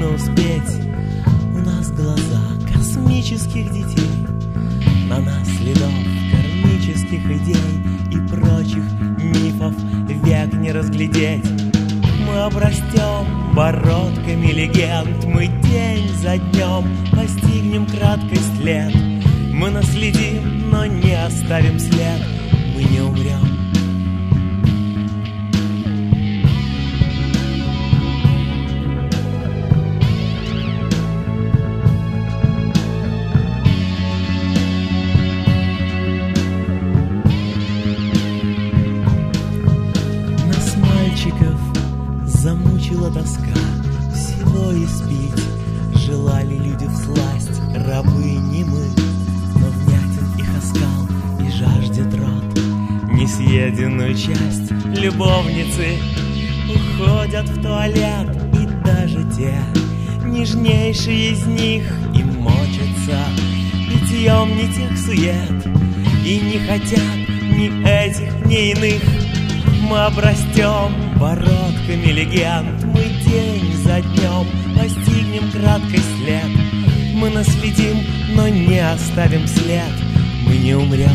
трудно успеть. У нас глаза космических детей, на нас следов кармических идей и прочих мифов век не разглядеть. Мы обрастем бородками легенд, мы день за днем постигнем краткий след. Мы наследим, но не оставим след, мы не умрем. Нас, мальчиков, замучила тоска, всего испить желали люди всласть. Рабы не мы, но внятен их оскал и жаждет рот. Несъеденную часть любовницы уходят в туалет, и даже те нежнейшие из них и мочатся питьем не тех сует, и не хотят ни этих, ни иных. Мы обрастем бородками легенд, мы день за днем постигнем краткий след. Мы наследим, но не оставим след, мы не умрем.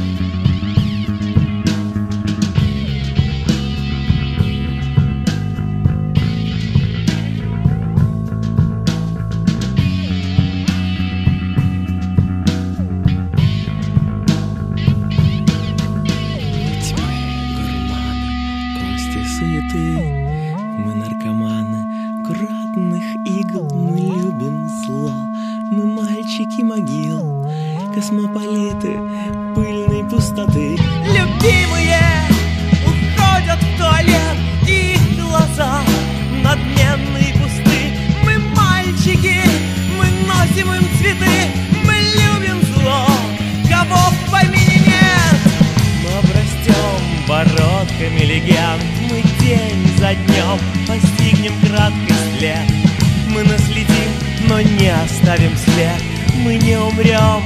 Мы наркоманы градных игл, мы любим зло, мы мальчики могил, космополиты пыльной пустоты. Любимые уходят в туалет, и их глаза надменные и пусты. Мы мальчики, мы носим им цветы, мы любим зло, кого в помине нет. Мы обрастем бородками легенд, мы день за днем постигнем краткий след. Мы наследим, но не оставим след, мы не умрем.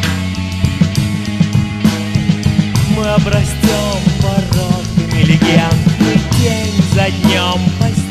Мы обрастем бородками легенд, мы день за днем постигнем